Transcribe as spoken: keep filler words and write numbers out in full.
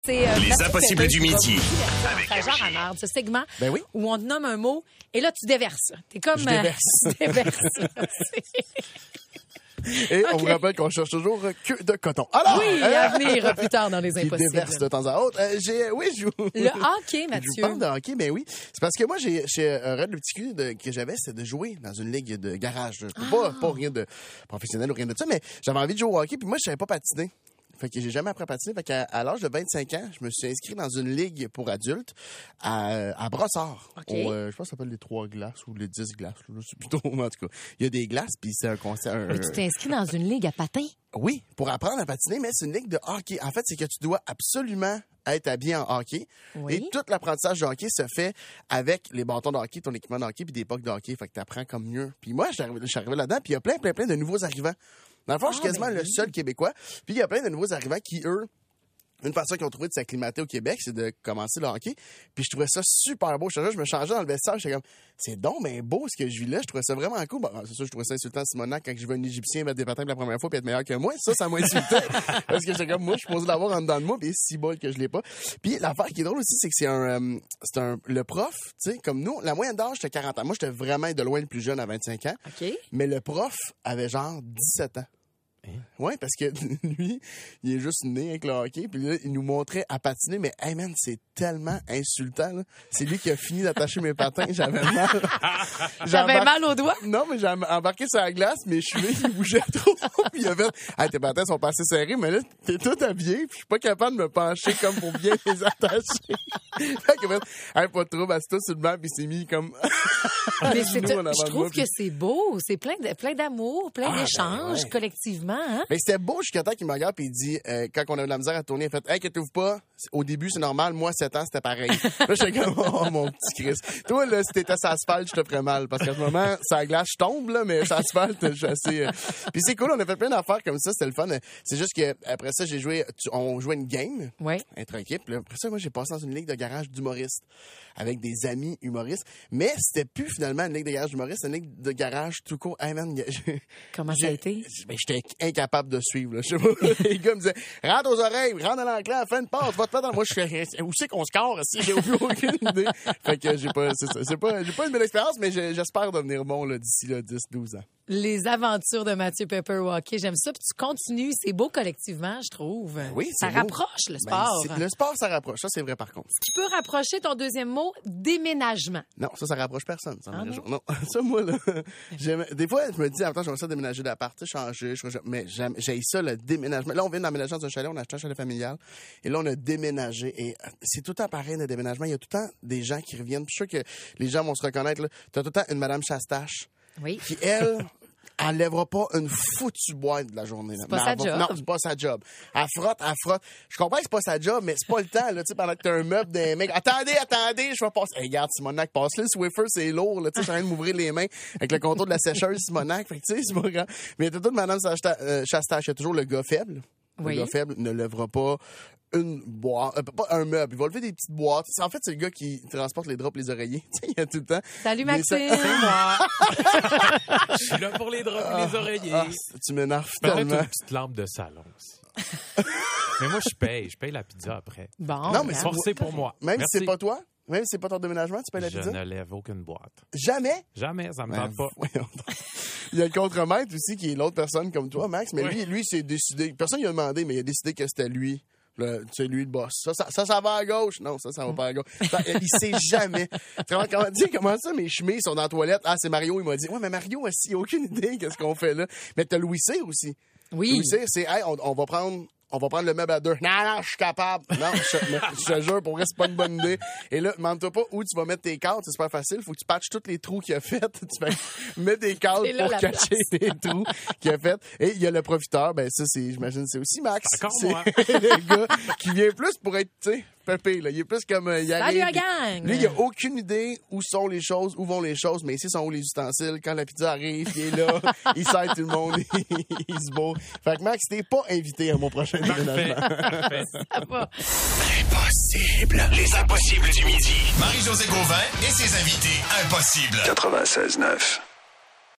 C'est euh, Les impossibles du midi. Un genre à merde, ce segment Ben oui. où on te nomme un mot et là, tu déverses. T'es comme... Je déverse. Euh, tu déverses. Et on OK. vous rappelle qu'on cherche toujours queue de coton. Alors, Oui, euh, à venir plus tard dans les qui impossibles. déverse de temps à autre. Euh, j'ai, oui, je vous... Le hockey, Je vous Mathieu. parle de hockey, mais oui. C'est parce que moi, j'ai, chez euh, Red, le petit cul de- que j'avais, c'était de jouer dans une ligue de garage. Je peux pas, pas rien de professionnel ou rien de ça, mais j'avais envie de jouer au hockey, puis moi, je savais pas patiner. Fait que j'ai jamais appris à patiner. Fait qu'à à l'âge de vingt-cinq ans, je me suis inscrit dans une ligue pour adultes à, à Brossard. OK. Au, euh, je pense que ça s'appelle les trois glaces ou les dix glaces. Là, je sais plutôt, en tout cas. Il y a des glaces, puis c'est un concert. un- Mais tu t'es inscrit dans une ligue à patins. Oui, pour apprendre à patiner, mais c'est une ligue de hockey. En fait, c'est que tu dois absolument être habillé en hockey. Oui. Et tout l'apprentissage de hockey se fait avec les bâtons de hockey, ton équipement de hockey, puis des pucks de hockey. Fait que tu apprends comme mieux. Puis moi, je suis arrivé, je suis arrivé là-dedans, puis il y a plein, plein, plein de nouveaux arrivants. Dans le fond, je suis Ah, quasiment ben le oui. seul Québécois. Puis il y a plein de nouveaux arrivants qui, eux, une façon qu'ils ont trouvé de s'acclimater au Québec, c'est de commencer le hockey. Puis je trouvais ça super beau. Je, te jure, je me changeais dans le vestiaire. J'étais comme, c'est donc mais beau ce que je vis là. Je trouvais ça vraiment cool. Bon, c'est sûr, je trouvais ça insultant, Simonac, quand je vois un Égyptien mettre des patins pour la première fois puis être meilleur que moi. Ça, ça m'a insulté. Parce que j'étais comme, moi, je suis supposé l'avoir en dedans de moi, puis c'est si bol que je l'ai pas. Puis l'affaire qui est drôle aussi, c'est que c'est un, euh, c'est un, le prof, tu sais, comme nous, la moyenne d'âge, j'étais quarante ans. Moi, j'étais vraiment de loin le plus jeune à vingt-cinq ans. OK. Mais le prof avait genre dix-sept ans. Oui, parce que lui, il est juste né avec le hockey, puis là, il nous montrait à patiner, mais hey man, c'est tellement insultant, là. C'est lui qui a fini d'attacher mes patins, j'avais mal. J'ai J'avais embar- mal aux doigts. Non, mais j'ai embarqué sur la glace, mes cheveux, ils bougeaient trop, puis il a fait, hey, tes patins sont pas assez serrés, mais là, t'es tout habillé, puis je suis pas capable de me pencher comme pour bien les attacher. Fait qu'il a fait, hey, pas de trouble, assis-toi sur le banc, puis il s'est mis comme... Mais c'est, genoux en avant je de trouve moi, que puis- c'est beau. C'est plein, de, plein d'amour, plein Ah, ben d'échanges ouais. collectivement. Hein? Mais c'était beau jusqu'à temps qu'il me regarde et il dit, euh, quand on a de la misère à tourner, il a fait, hey, inquiétez-vous pas, au début, c'est normal, moi, sept ans, c'était pareil. Là, j'étais comme, oh, mon petit Christ. Toi, là, si t'étais sur l'asphalte, je te ferais mal, parce qu'à ce moment, sur la glace, je tombe, là, mais sur l'asphalte, je suis assez... euh. Puis c'est cool, on a fait plein d'affaires comme ça, c'était le fun. C'est juste que après ça, j'ai joué, tu- on jouait une game, Oui. intra-équipe. Puis après ça, moi, j'ai passé dans une ligue de garage d'humoristes, avec des amis humoristes. Mais c'était plus, finalement, une ligue de garage d'humoristes, c'était une ligue de garage tout court. Hey, man, j'ai- Comment ça a j'ai- été? Ben, j'étais incapable de suivre. Là. Je sais pas. Les gars me disaient, rentre aux oreilles, rentre dans l'enclave, fais une passe, va te mettre dans... Moi, je fais, où c'est qu'on score? Si j'ai plus aucune idée. Fait que j'ai pas, c'est ça. C'est pas, j'ai pas une belle expérience, mais j'ai- j'espère devenir bon là, d'ici là, dix douze ans. Les aventures de Mathieu Pepper au hockey, j'aime ça. Puis tu continues, c'est beau collectivement, je trouve. Oui, Ça c'est beau. rapproche le Ben, sport. c'est- le sport, ça rapproche. Ça, c'est vrai, par contre. Tu peux rapprocher ton deuxième mot, déménagement. Non, ça, ça rapproche personne. Ça, Ah mais non? je- non. Ça, moi, là, j'aime- des fois, je me dis, en même temps, j'aimerais ça déménager d'appart, tu sais, changer, je- je- mais j'aime- j'ai ça, le déménagement. Là, on vient d'emménager dans un chalet, on a acheté un chalet familial, et là, on a déménagé, et euh, c'est tout le temps pareil, le déménagement. Il y a tout le temps des gens qui reviennent. Je suis sûr que les gens vont se reconnaître, là. T'as tout le temps une Madame Chastache, Oui. qui, elle... Elle lèvera pas une foutue boîte de la journée. là. C'est pas Mais sa elle va- job. Non, c'est pas sa job. Elle frotte, elle frotte. Je comprends que c'est pas sa job, mais c'est pas le temps, là, tu sais, pendant que t'as un meuble des mecs. Attendez, attendez, je vais passer. Hey, regarde, Simonac, passe-le, Swiffer, c'est lourd, là, tu sais, je suis en train de m'ouvrir les mains avec le contour de la sécheuse, Simonac. Fait que, tu sais, c'est pas grave. Mais il y a toute Madame Chasta- euh, Chastache, il y a toujours le gars faible. Oui. Le gars faible ne lèvera pas une boîte, euh, pas un meuble. Il va lever des petites boîtes. C'est- En fait, c'est le gars qui transporte les draps, les oreillers. Tu sais, il y a tout le temps. Salut Mais ça- Maxime! Je suis là pour les draps et les oreillers. Ah, tu m'énerves Peut-être tellement. une petite lampe de salon aussi. Mais moi, je paye. Je paye la pizza après. Bon, Non, mais regarde. Forcé pour moi. Même Merci. si c'est pas toi, même si c'est pas ton déménagement, tu payes la Je pizza? ne lève aucune boîte. Jamais? Jamais, ça me Ben, tente pas. voyons donc. Il y a le contremaître aussi, qui est l'autre personne comme toi, Max, mais Oui. lui, lui, c'est décidé. Personne lui a demandé, mais il a décidé que c'était lui. Le, c'est lui le boss. Ça ça, ça, ça va à gauche. Non, ça, ça va pas à gauche. Ça, il sait jamais. Comment, comment, dis, comment ça, mes chemises sont dans la toilette? Ah, c'est Mario, il m'a dit. Ouais, mais Mario, il a aucune idée qu'est-ce qu'on fait là. Mais t'as Louis Cyr aussi. Oui. Louis Cyr, c'est, hey, on, on va prendre... On va prendre le meuble à deux. Non, non, je suis capable. Non, je, mais je te jure, pour vrai, c'est pas une bonne idée. Et là, demande-toi pas où tu vas mettre tes cadres. C'est super facile. Faut que tu patches tous les trous qu'il a fait. Tu fais, mets des cadres C'est là pour la cacher les trous qu'il a fait. Et il y a le profiteur. Ben, ça, c'est, j'imagine, c'est aussi Max. C'est encore C'est moi. le gars qui vient plus pour être, tu sais, pépé, là. Il est plus comme, euh, il Salut arrive. la gang! Lui, il a aucune idée où sont les choses, où vont les choses, mais ici sont où les ustensiles. Quand la pizza arrive, il est là, il sert tout le monde, il se beau. Fait que Max, t'es pas invité à mon prochain déménagement. Parfait. Ça va. Impossible. Les impossibles du midi. Marie-Josée Gauvin et ses invités impossibles. quatre-vingt-seize neuf.